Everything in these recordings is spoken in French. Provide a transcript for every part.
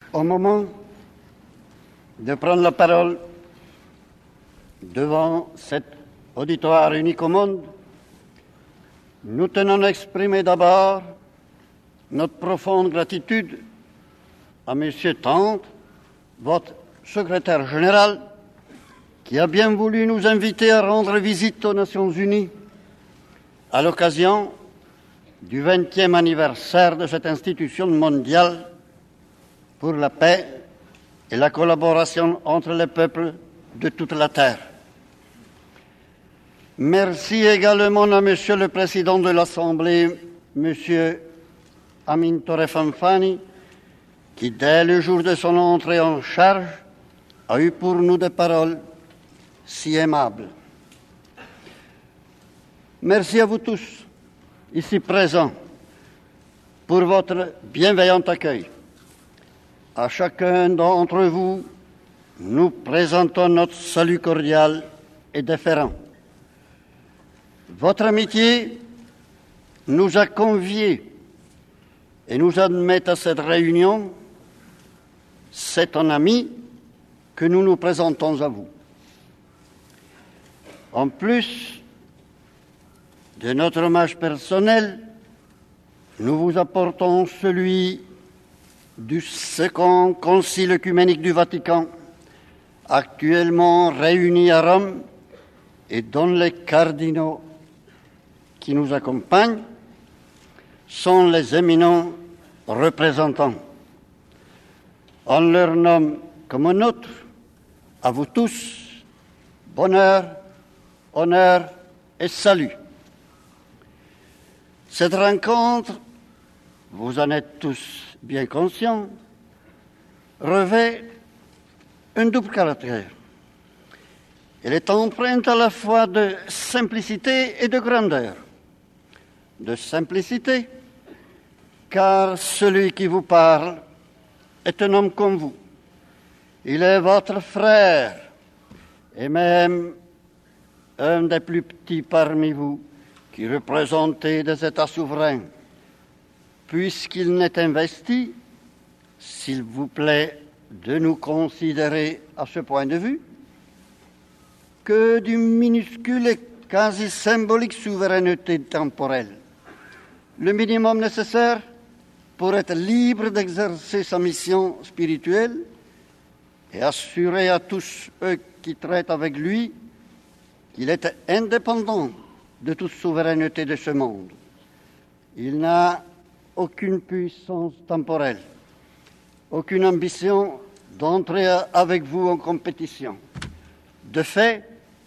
Au moment de prendre la parole devant cet auditoire unique au monde, nous tenons à exprimer d'abord notre profonde gratitude à M. Tante, votre secrétaire général, qui a bien voulu nous inviter à rendre visite aux Nations Unies à l'occasion du 20e anniversaire de cette institution mondiale pour la paix et la collaboration entre les peuples de toute la Terre. Merci également à Monsieur le Président de l'Assemblée, Monsieur Amintore Fanfani, qui, dès le jour de son entrée en charge, a eu pour nous des paroles si aimables. Merci à vous tous, ici présents, pour votre bienveillant accueil. À chacun d'entre vous, nous présentons notre salut cordial et déférent. Votre amitié nous a conviés et nous admet à cette réunion. C'est un ami que nous nous présentons à vous. En plus de notre hommage personnel, nous vous apportons celui du Second Concile œcuménique du Vatican, actuellement réuni à Rome, et dont les cardinaux qui nous accompagnent sont les éminents représentants. En leur nom comme un autre, à vous tous, bonheur, honneur et salut. Cette rencontre, vous en êtes tous bien conscients, revêt un double caractère. Elle est empreinte à la fois de simplicité et de grandeur. De simplicité, car celui qui vous parle est un homme comme vous. Il est votre frère et même un des plus petits parmi vous qui représentez des États souverains. Puisqu'il n'est investi, s'il vous plaît de nous considérer à ce point de vue, que d'une minuscule et quasi symbolique souveraineté temporelle, le minimum nécessaire pour être libre d'exercer sa mission spirituelle et assurer à tous eux qui traitent avec lui qu'il est indépendant de toute souveraineté de ce monde. Il n'a aucune puissance temporelle, aucune ambition d'entrer avec vous en compétition. De fait,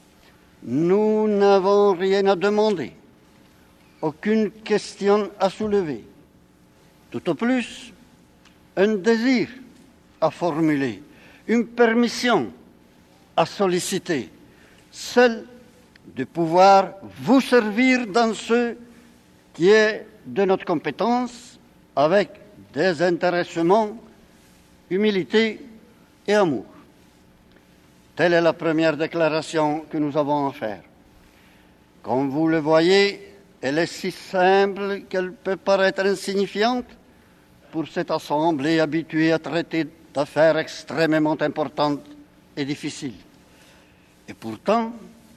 nous n'avons rien à demander, aucune question à soulever, tout au plus un désir à formuler, une permission à solliciter, celle de pouvoir vous servir dans ce qui est de notre compétence avec désintéressement, humilité et amour. Telle est la première déclaration que nous avons à faire. Comme vous le voyez, elle est si simple qu'elle peut paraître insignifiante pour cette assemblée habituée à traiter d'affaires extrêmement importantes et difficiles. Et pourtant,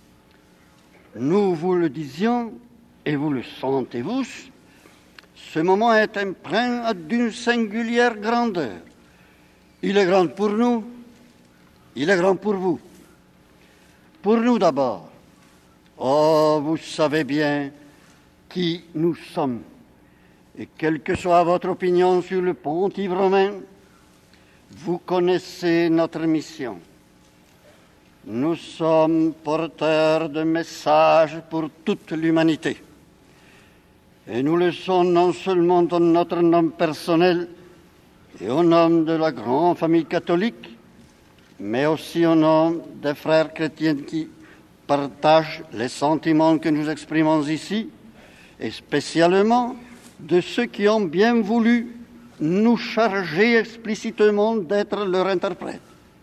nous vous le disions, et vous le sentez vous, ce moment est empreint d'une singulière grandeur. Il est grand pour nous, il est grand pour vous. Pour nous d'abord. Oh, vous savez bien qui nous sommes. Et quelle que soit votre opinion sur le pontife romain, vous connaissez notre mission. Nous sommes porteurs de messages pour toute l'humanité. Et nous le sommes non seulement dans notre nom personnel et au nom de la grande famille catholique, mais aussi au nom des frères chrétiens qui partagent les sentiments que nous exprimons ici, et spécialement de ceux qui ont bien voulu nous charger explicitement d'être leur interprète.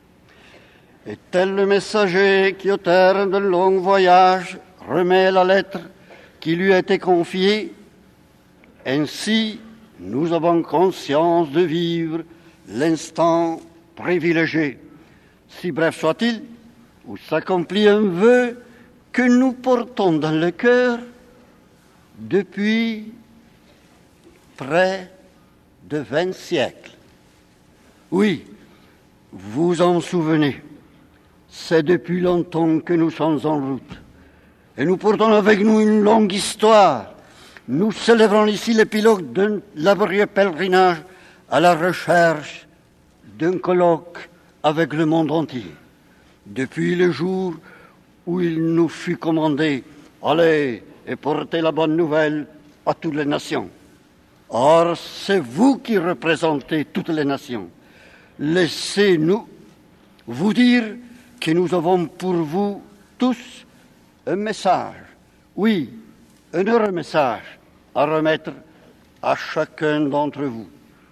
Et tel le messager qui, au terme d'un long voyage, remet la lettre qui lui a été confiée, ainsi nous avons conscience de vivre l'instant privilégié, si bref soit-il, où s'accomplit un vœu que nous portons dans le cœur depuis près de 20 siècles. Oui, vous en souvenez, c'est depuis longtemps que nous sommes en route. Et nous portons avec nous une longue histoire. Nous célébrons ici l'épilogue d'un laborieux pèlerinage à la recherche d'un colloque avec le monde entier. Depuis le jour où il nous fut commandé « Allez et portez la bonne nouvelle à toutes les nations ». Or, c'est vous qui représentez toutes les nations. Laissez-nous vous dire que nous avons pour vous tous un message, oui, un heureux message à remettre à chacun d'entre vous.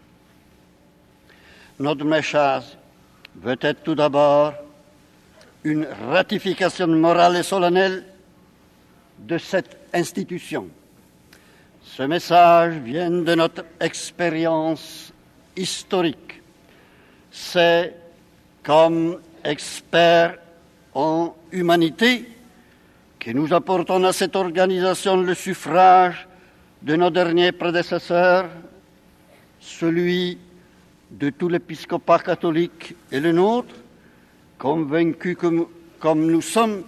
Notre message veut être tout d'abord une ratification morale et solennelle de cette institution. Ce message vient de notre expérience historique. C'est comme experts en humanité que nous apportons à cette organisation le suffrage de nos derniers prédécesseurs, celui de tout l'épiscopat catholique et le nôtre, convaincus comme nous sommes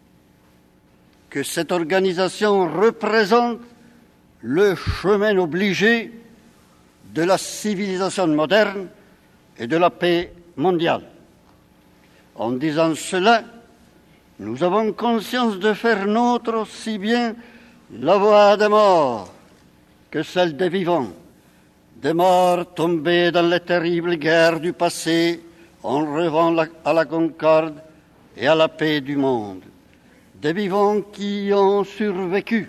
que cette organisation représente le chemin obligé de la civilisation moderne et de la paix mondiale. En disant cela, nous avons conscience de faire nôtre aussi bien la voix des morts que celle des vivants, des morts tombés dans les terribles guerres du passé en rêvant à la concorde et à la paix du monde, des vivants qui ont survécu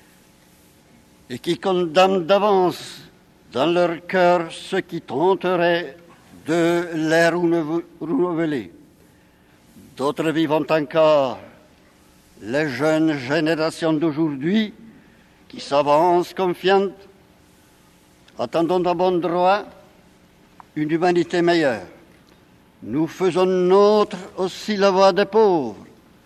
et qui condamnent d'avance dans leur cœur ceux qui tenteraient de les renouveler. D'autres vivant encore, les jeunes générations d'aujourd'hui qui s'avancent confiantes, attendant à bon droit une humanité meilleure. Nous faisons nôtre aussi la voix des pauvres,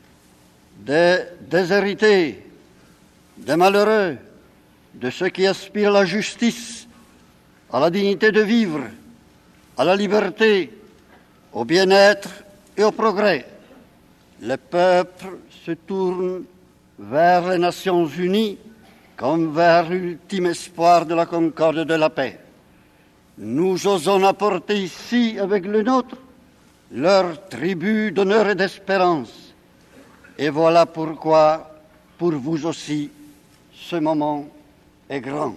des déshérités, des malheureux, de ceux qui aspirent à la justice, à la dignité de vivre, à la liberté, au bien-être et au progrès. Les peuples se tournent vers les Nations Unies comme vers l'ultime espoir de la concorde et de la paix. Nous osons apporter ici, avec le nôtre, leur tribut d'honneur et d'espérance. Et voilà pourquoi, pour vous aussi, ce moment est grand.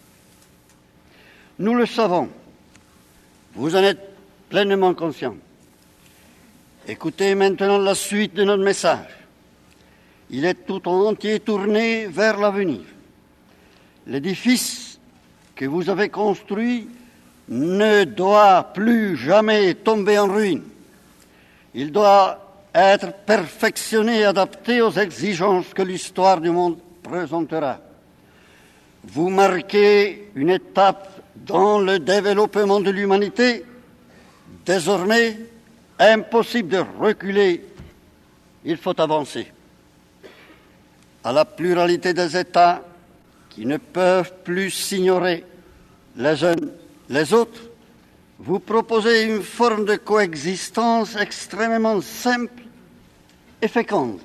Nous le savons, vous en êtes pleinement conscients. Écoutez maintenant la suite de notre message. Il est tout entier tourné vers l'avenir. L'édifice que vous avez construit ne doit plus jamais tomber en ruine. Il doit être perfectionné et adapté aux exigences que l'histoire du monde présentera. Vous marquez une étape dans le développement de l'humanité. Désormais, impossible de reculer, il faut avancer. À la pluralité des États qui ne peuvent plus s'ignorer les uns les autres, vous proposez une forme de coexistence extrêmement simple et féconde.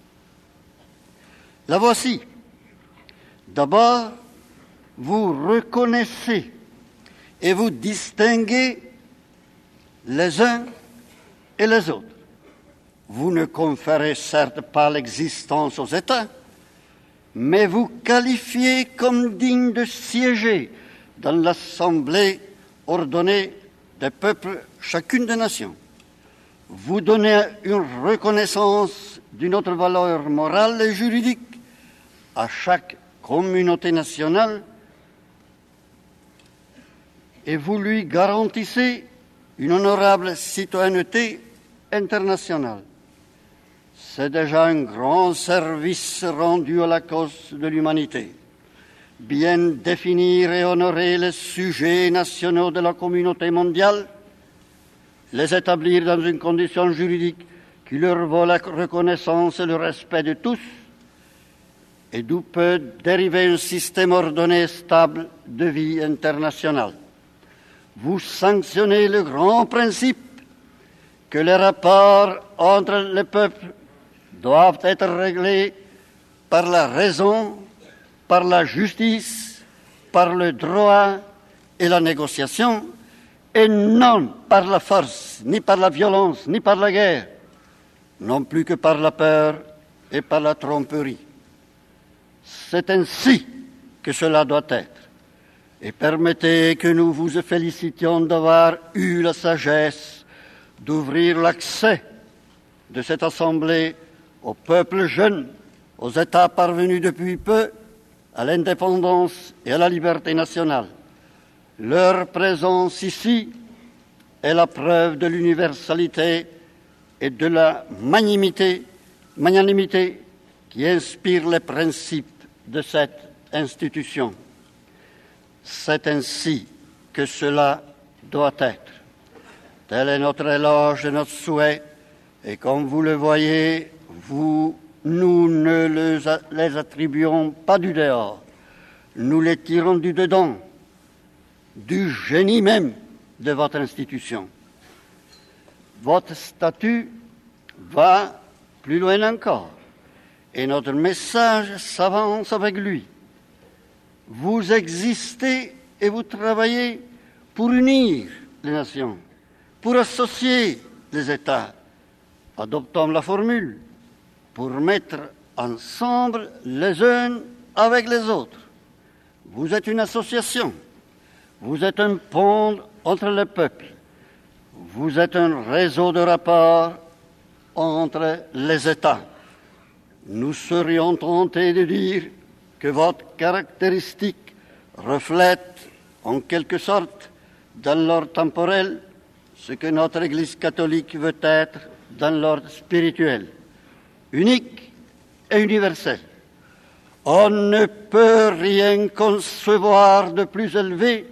La voici. D'abord, vous reconnaissez et vous distinguez les uns et les autres. Vous ne conférez certes pas l'existence aux États, mais vous qualifiez comme dignes de siéger dans l'assemblée ordonnée des peuples, chacune des nations. Vous donnez une reconnaissance d'une autre valeur morale et juridique à chaque communauté nationale et vous lui garantissez une honorable citoyenneté internationale. C'est déjà un grand service rendu à la cause de l'humanité. Bien définir et honorer les sujets nationaux de la communauté mondiale les établir dans une condition juridique qui leur vaut la reconnaissance et le respect de tous, et d'où peut dériver un système ordonné et stable de vie internationale. Vous sanctionnez le grand principe que les rapports entre les peuples doivent être réglés par la raison, par la justice, par le droit et la négociation, et non par la force, ni par la violence, ni par la guerre, non plus que par la peur et par la tromperie. C'est ainsi que cela doit être. Et permettez que nous vous félicitions d'avoir eu la sagesse d'ouvrir l'accès de cette Assemblée aux peuples jeunes, aux États parvenus depuis peu à l'indépendance et à la liberté nationale. Leur présence ici est la preuve de l'universalité et de la magnanimité qui inspire les principes de cette institution. C'est ainsi que cela doit être. Tel est notre éloge et notre souhait, et comme vous le voyez, nous ne les attribuons pas du dehors, nous les tirons du dedans, du génie même de votre institution. Votre statut va plus loin encore, et notre message s'avance avec lui. Vous existez et vous travaillez pour unir les nations, pour associer les États. Adoptons la formule pour mettre ensemble les uns avec les autres. Vous êtes une association, vous êtes un pont entre les peuples, vous êtes un réseau de rapports entre les États. Nous serions tentés de dire que votre caractéristique reflète en quelque sorte dans l'ordre temporel ce que notre Église catholique veut être dans l'ordre spirituel, unique et universel. On ne peut rien concevoir de plus élevé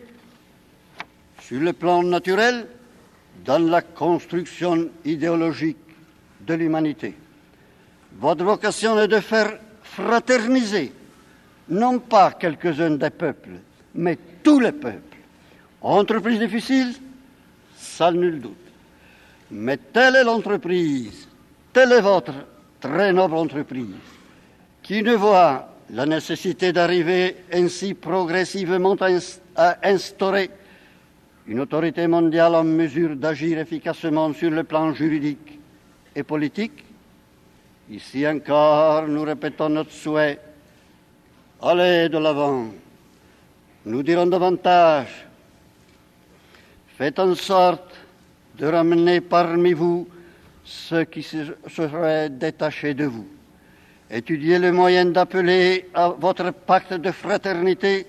sur le plan naturel dans la construction idéologique de l'humanité. Votre vocation est de faire fraterniser, non pas quelques-uns des peuples, mais tous les peuples. Entreprise difficile, sans nul doute. Mais telle est l'entreprise, telle est votre très noble entreprise, qui ne voit la nécessité d'arriver ainsi progressivement à instaurer une autorité mondiale en mesure d'agir efficacement sur le plan juridique et politique. Ici encore, nous répétons notre souhait. Allez de l'avant. Nous dirons davantage. Faites en sorte de ramener parmi vous ceux qui seraient détachés de vous. Étudiez le moyen d'appeler à votre pacte de fraternité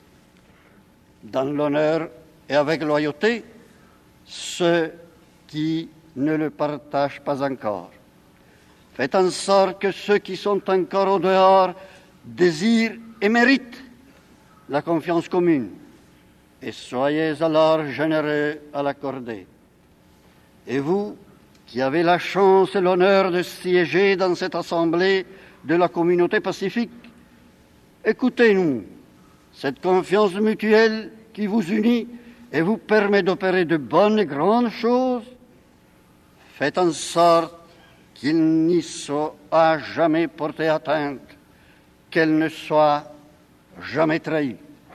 dans l'honneur et avec loyauté ceux qui ne le partagent pas encore. Faites en sorte que ceux qui sont encore au dehors désirent et méritent la confiance commune, et soyez alors généreux à l'accorder. Et vous, qui avez la chance et l'honneur de siéger dans cette assemblée de la communauté pacifique, écoutez-nous. Cette confiance mutuelle qui vous unit et vous permet d'opérer de bonnes et grandes choses, faites en sorte qu'il n'y soit jamais porté atteinte, qu'elle ne soit jamais trahie.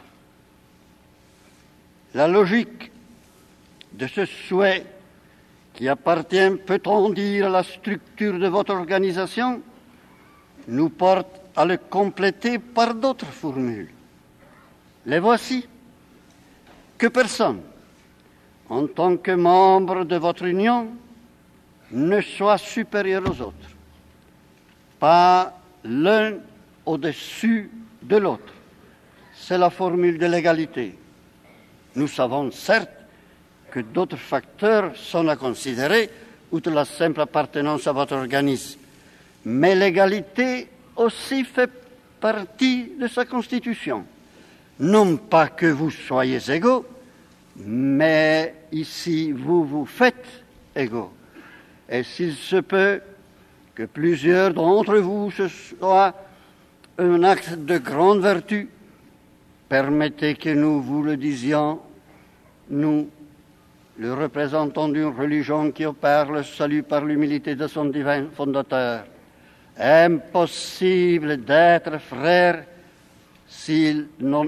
La logique de ce souhait qui appartient, peut-on dire, à la structure de votre organisation, nous porte à le compléter par d'autres formules. Les voici. Que personne, en tant que membre de votre union, ne soit supérieur aux autres. Pas l'un au-dessus de l'autre. C'est la formule de l'égalité. Nous savons certes que d'autres facteurs sont à considérer, outre la simple appartenance à votre organisme. Mais l'égalité aussi fait partie de sa constitution. Non pas que vous soyez égaux, Mais ici, vous vous faites égaux. Et s'il se peut que plusieurs d'entre vous, ce soit un acte de grande vertu, permettez que nous vous le disions, nous, le représentant d'une religion qui opère le salut par l'humilité de son divin fondateur. Impossible d'être frère si l'on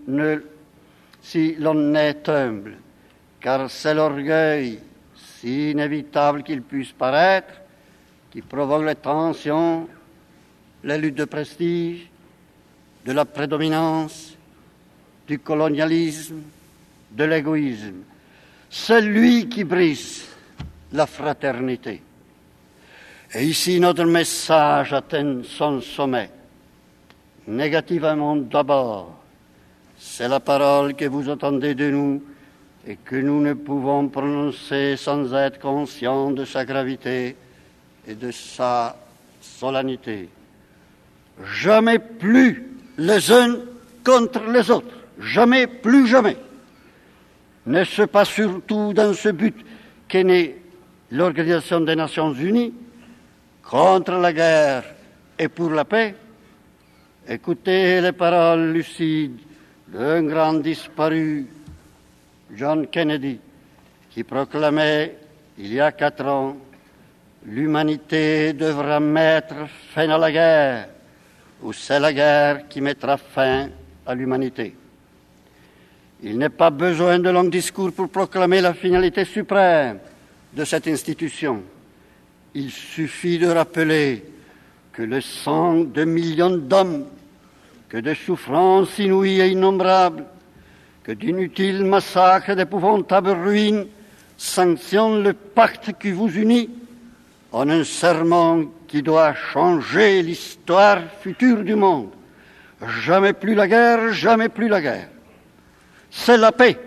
est humble, car c'est l'orgueil, si inévitable qu'il puisse paraître, qui provoque les tensions, les luttes de prestige, de la prédominance, du colonialisme, de l'égoïsme. C'est lui qui brise la fraternité. Et ici, notre message atteint son sommet. Négativement d'abord, c'est la parole que vous entendez de nous et que nous ne pouvons prononcer sans être conscients de sa gravité et de sa solennité. Jamais plus les uns contre les autres. Jamais, plus jamais. N'est-ce pas surtout dans ce but qu'est née l'Organisation des Nations Unies contre la guerre et pour la paix? Écoutez les paroles lucides d'un grand disparu, John Kennedy, qui proclamait il y a 4 ans « L'humanité devra mettre fin à la guerre, ou c'est la guerre qui mettra fin à l'humanité ». Il n'est pas besoin de longs discours pour proclamer la finalité suprême de cette institution. Il suffit de rappeler que le sang de millions d'hommes, que de souffrances inouïes et innombrables, que d'inutiles massacres et d'épouvantables ruines sanctionnent le pacte qui vous unit en un serment qui doit changer l'histoire future du monde. Jamais plus la guerre, jamais plus la guerre. C'est la paix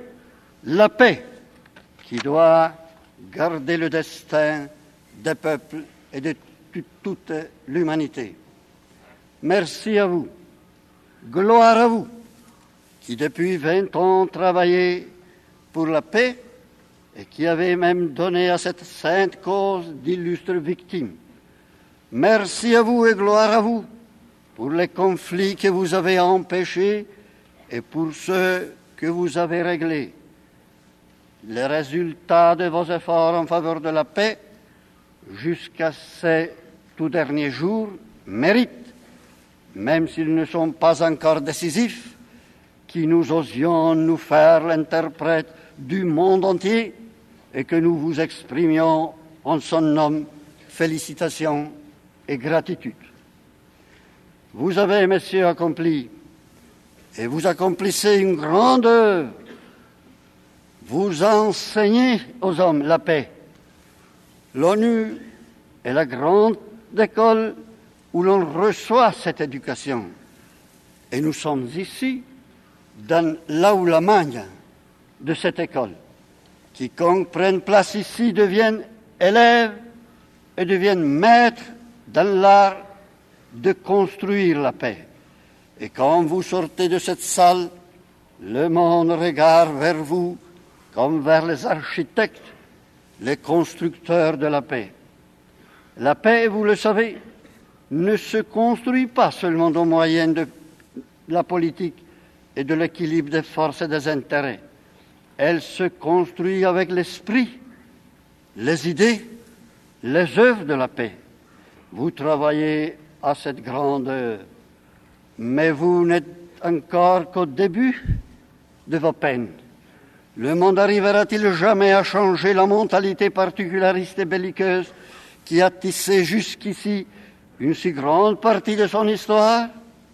qui doit garder le destin des peuples et de toute l'humanité. Merci à vous, gloire à vous, qui depuis 20 ans travaillez pour la paix et qui avez même donné à cette sainte cause d'illustres victimes. Merci à vous et gloire à vous pour les conflits que vous avez empêchés et pour ceux que vous avez réglés. Les résultats de vos efforts en faveur de la paix jusqu'à ces tout derniers jours méritent, même s'ils ne sont pas encore décisifs, que nous osions nous faire l'interprète du monde entier et que nous vous exprimions en son nom félicitations et gratitude. Vous avez, messieurs, accompli et vous accomplissez une grande œuvre. Vous enseignez aux hommes la paix. L'ONU est la grande école où l'on reçoit cette éducation. Et nous sommes ici, dans l'aula magna de cette école. Quiconque prenne place ici devienne élève et devienne maître dans l'art de construire la paix. Et quand vous sortez de cette salle, le monde regarde vers vous comme vers les architectes, les constructeurs de la paix. La paix, vous le savez, ne se construit pas seulement au moyen de la politique et de l'équilibre des forces et des intérêts. Elle se construit avec l'esprit, les idées, les œuvres de la paix. Vous travaillez à cette grande œuvre, mais vous n'êtes encore qu'au début de vos peines. Le monde arrivera-t-il jamais à changer la mentalité particulariste et belliqueuse qui a tissé jusqu'ici une si grande partie de son histoire?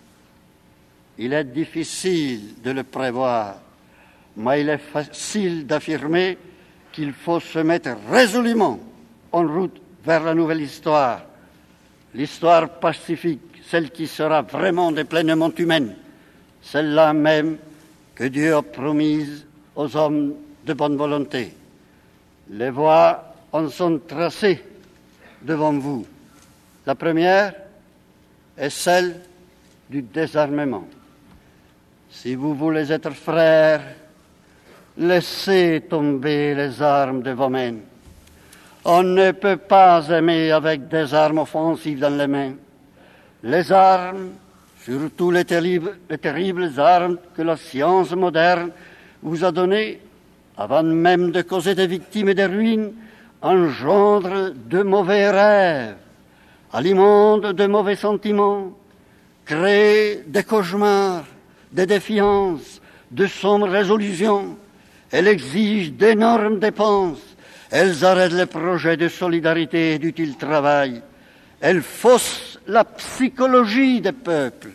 Il est difficile de le prévoir, mais il est facile d'affirmer qu'il faut se mettre résolument en route vers la nouvelle histoire, l'histoire pacifique, celle qui sera vraiment et pleinement humaine, celle-là même que Dieu a promise aux hommes de bonne volonté. Les voies en sont tracées devant vous. La première est celle du désarmement. Si vous voulez être frères, laissez tomber les armes de vos mains. On ne peut pas aimer avec des armes offensives dans les mains. Les armes, surtout les terribles armes que la science moderne vous a données, avant même de causer des victimes et des ruines, engendrent de mauvais rêves, alimentent de mauvais sentiments, créent des cauchemars, des défiances, de sombres résolutions. Elles exigent d'énormes dépenses. Elles arrêtent les projets de solidarité et d'utile travail. Elles faussent la psychologie des peuples.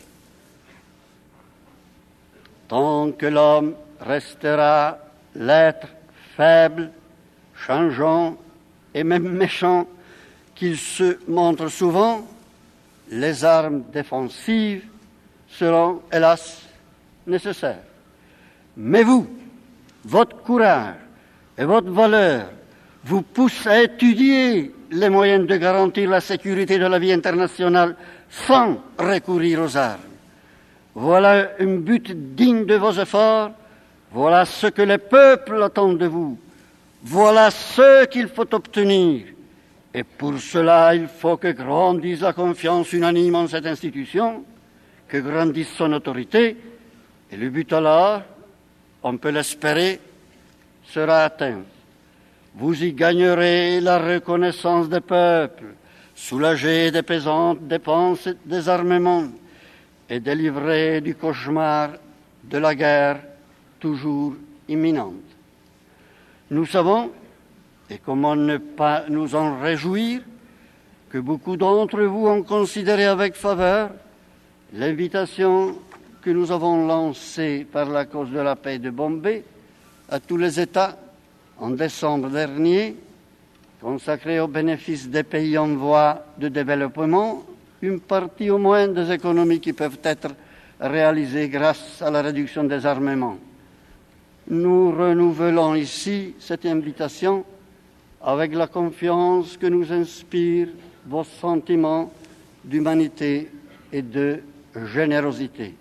Tant que l'homme restera l'être faible, changeant et même méchant qu'il se montre souvent, les armes défensives seront, hélas, nécessaires. Mais vous, votre courage et votre valeur vous poussent à étudier les moyens de garantir la sécurité de la vie internationale sans recourir aux armes. Voilà un but digne de vos efforts, voilà ce que les peuples attendent de vous, voilà ce qu'il faut obtenir. Et pour cela, il faut que grandisse la confiance unanime en cette institution, que grandisse son autorité, et le but alors, on peut l'espérer, sera atteint. Vous y gagnerez la reconnaissance des peuples, soulagés des pesantes dépenses des armements et délivrés du cauchemar de la guerre toujours imminente. Nous savons, et comment ne pas nous en réjouir, que beaucoup d'entre vous ont considéré avec faveur l'invitation que nous avons lancée par la cause de la paix de Bombay à tous les États en décembre dernier, consacrée au bénéfice des pays en voie de développement, une partie au moins des économies qui peuvent être réalisées grâce à la réduction des armements. Nous renouvelons ici cette invitation avec la confiance que nous inspirent vos sentiments d'humanité et de générosité.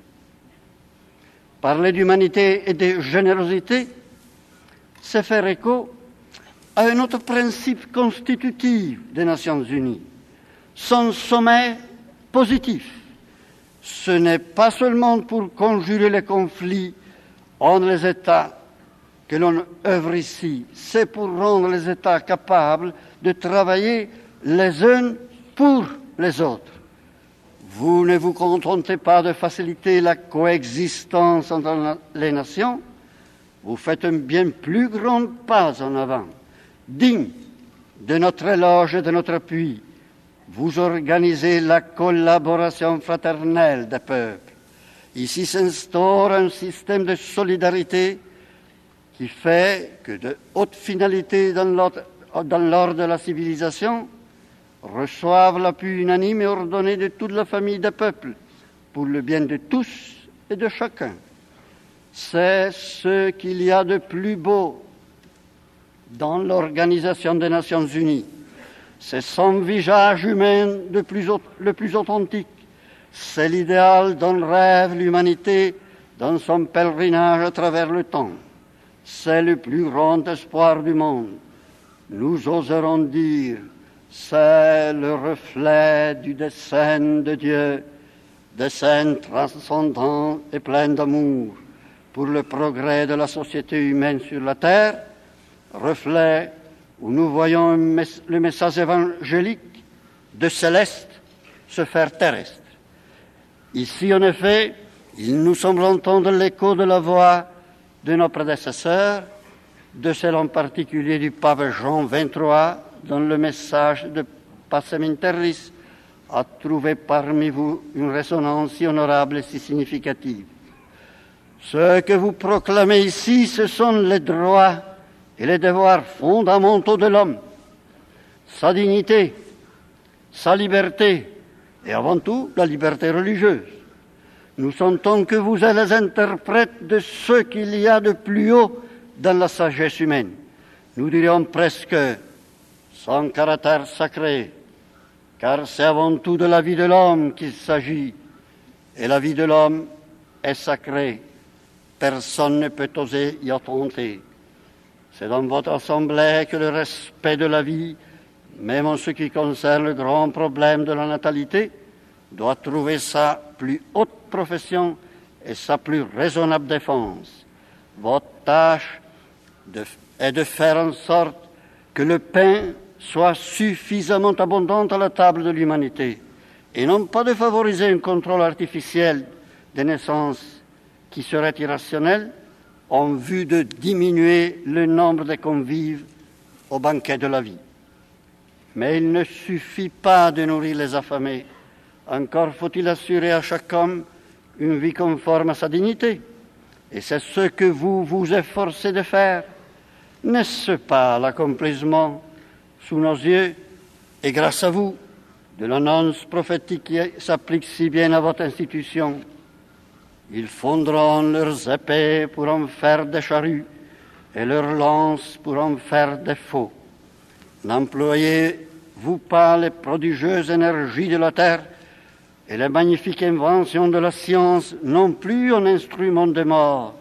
Parler d'humanité et de générosité, c'est faire écho à un autre principe constitutif des Nations Unies, son sommet positif. Ce n'est pas seulement pour conjurer les conflits entre les États que l'on œuvre ici, c'est pour rendre les États capables de travailler les uns pour les autres. Vous ne vous contentez pas de faciliter la coexistence entre les nations, vous faites un bien plus grand pas en avant, digne de notre éloge et de notre appui. Vous organisez la collaboration fraternelle des peuples. Ici s'instaure un système de solidarité qui fait que de hautes finalités dans l'ordre de la civilisation reçoivent l'appui unanime et ordonné de toute la famille des peuples, pour le bien de tous et de chacun. C'est ce qu'il y a de plus beau dans l'Organisation des Nations Unies. C'est son visage humain le plus authentique. C'est l'idéal dont rêve l'humanité dans son pèlerinage à travers le temps. C'est le plus grand espoir du monde. Nous oserons dire, c'est le reflet du dessein de Dieu, dessein transcendant et plein d'amour pour le progrès de la société humaine sur la terre, reflet où nous voyons le message évangélique de céleste se faire terrestre. Ici, en effet, il nous semble entendre l'écho de la voix de nos prédécesseurs, de celle en particulier du pape Jean XXIII, dont le message de Pacem in Terris a trouvé parmi vous une résonance si honorable et si significative. Ce que vous proclamez ici, ce sont les droits et les devoirs fondamentaux de l'homme, sa dignité, sa liberté, et avant tout la liberté religieuse. Nous sentons que vous êtes les interprètes de ce qu'il y a de plus haut dans la sagesse humaine. Nous dirions presque son caractère sacré, car c'est avant tout de la vie de l'homme qu'il s'agit, et la vie de l'homme est sacrée. Personne ne peut oser y attenter. C'est dans votre assemblée que le respect de la vie, même en ce qui concerne le grand problème de la natalité, doit trouver sa plus haute profession et sa plus raisonnable défense. Votre tâche est de faire en sorte que le pain soit suffisamment abondant à la table de l'humanité, et non pas de favoriser un contrôle artificiel des naissances qui serait irrationnel en vue de diminuer le nombre des convives au banquet de la vie. Mais il ne suffit pas de nourrir les affamés. Encore faut-il assurer à chaque homme une vie conforme à sa dignité. Et c'est ce que vous vous efforcez de faire. N'est-ce pas l'accomplissement sous nos yeux et grâce à vous de l'annonce prophétique qui s'applique si bien à votre institution? Ils fondront leurs épées pour en faire des charrues et leurs lances pour en faire des faux. N'employez-vous pas les prodigieuses énergies de la terre et les magnifiques inventions de la science non plus en instruments de mort,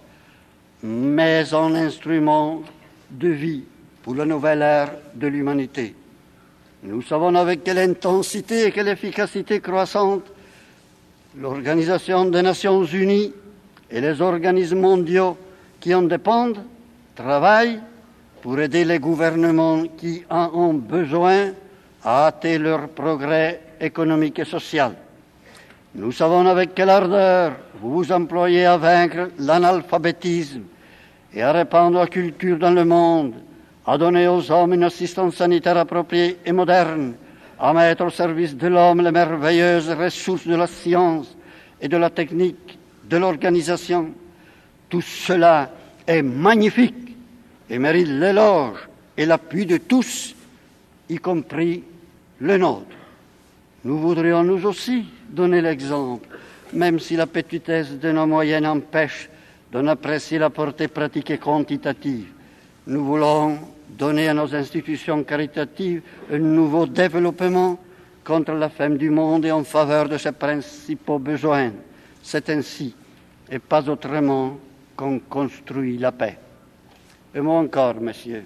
mais en instruments de vie pour la nouvelle ère de l'humanité? Nous savons avec quelle intensité et quelle efficacité croissante l'Organisation des Nations Unies et les organismes mondiaux qui en dépendent travaillent pour aider les gouvernements qui en ont besoin à hâter leur progrès économique et social. Nous savons avec quelle ardeur vous vous employez à vaincre l'analphabétisme et à répandre la culture dans le monde, à donner aux hommes une assistance sanitaire appropriée et moderne, à mettre au service de l'homme les merveilleuses ressources de la science et de la technique, de l'organisation. Tout cela est magnifique et mérite l'éloge et l'appui de tous, y compris le nôtre. Nous voudrions nous aussi donner l'exemple, même si la petitesse de nos moyens empêche d'en apprécier la portée pratique et quantitative. Nous voulons donner à nos institutions caritatives un nouveau développement contre la faim du monde et en faveur de ses principaux besoins. C'est ainsi, et pas autrement, qu'on construit la paix. Un mot encore, messieurs.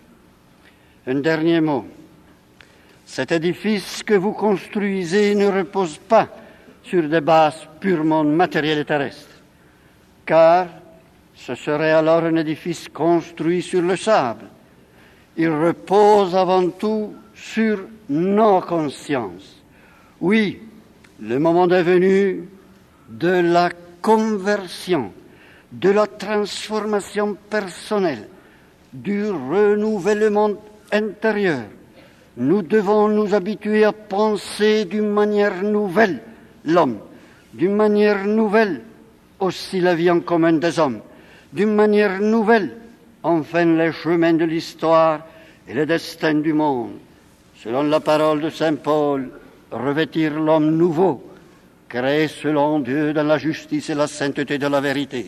Un dernier mot. Cet édifice que vous construisez ne repose pas sur des bases purement matérielles et terrestres, car ce serait alors un édifice construit sur le sable. Il repose avant tout sur nos consciences. Oui, le moment est venu de la conversion, de la transformation personnelle, du renouvellement intérieur. Nous devons nous habituer à penser d'une manière nouvelle l'homme, d'une manière nouvelle aussi la vie en commun des hommes, d'une manière nouvelle enfin les chemins de l'histoire et le destin du monde. Selon la parole de saint Paul, revêtir l'homme nouveau, créé selon Dieu dans la justice et la sainteté de la vérité.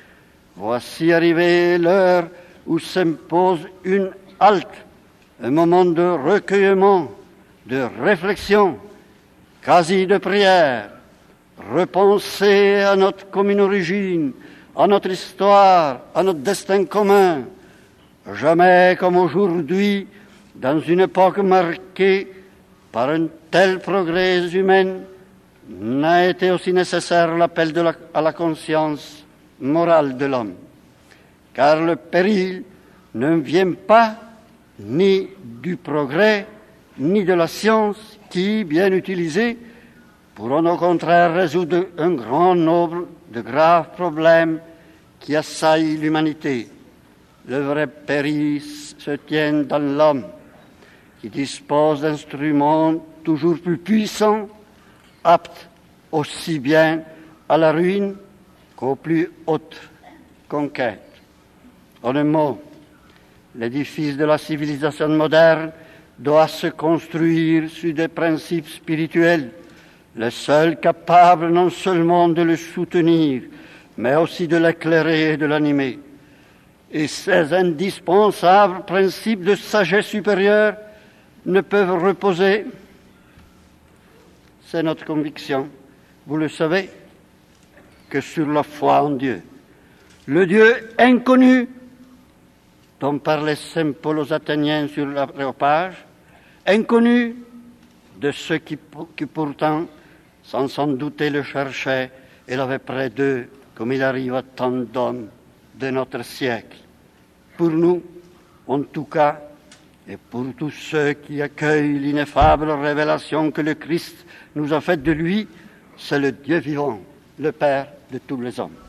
Voici arrivée l'heure où s'impose une halte, un moment de recueillement, de réflexion, quasi de prière, repenser à notre commune origine, à notre histoire, à notre destin commun. Jamais comme aujourd'hui, dans une époque marquée par un tel progrès humain, n'a été aussi nécessaire l'appel à la conscience morale de l'homme. Car le péril ne vient pas ni du progrès, ni de la science qui, bien utilisée, pourront au contraire résoudre un grand nombre de graves problèmes qui assaillent l'humanité. Le vrai péril se tient dans l'homme, qui dispose d'instruments toujours plus puissants, aptes aussi bien à la ruine qu'aux plus hautes conquêtes. En un mot, l'édifice de la civilisation moderne doit se construire sur des principes spirituels, les seuls capables non seulement de le soutenir, mais aussi de l'éclairer et de l'animer. Et ces indispensables principes de sagesse supérieure ne peuvent reposer, c'est notre conviction, vous le savez, que sur la foi en Dieu. Le Dieu inconnu dont parlait saint Paul aux Athéniens sur l'Aréopage, inconnu de ceux qui pourtant, sans s'en douter, le cherchaient et l'avaient près d'eux, comme il arrive à tant d'hommes de notre siècle. Pour nous, en tout cas, et pour tous ceux qui accueillent l'ineffable révélation que le Christ nous a faite de lui, c'est le Dieu vivant, le Père de tous les hommes.